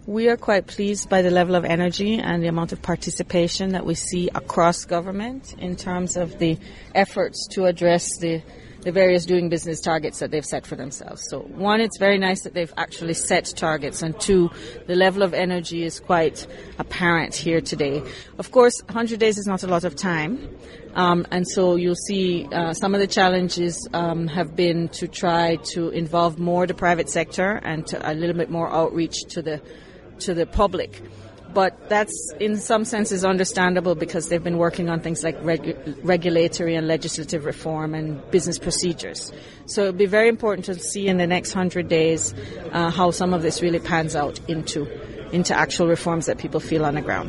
We are quite pleased by the level of energy and the amount of participation that we see across government in terms of the efforts to address the various doing business targets that they've set for themselves. So one, it's very nice that they've actually set targets, and two, the level of energy is quite apparent here today. Of course, 100 days is not a lot of time, and so you'll see some of the challenges have been to try to involve more the private sector and to a little bit more outreach to the public. But that's in some senses understandable because they've been working on things like regulatory and legislative reform and business procedures. So it'll be very important to see in the next 100 days how some of this really pans out into actual reforms that people feel on the ground.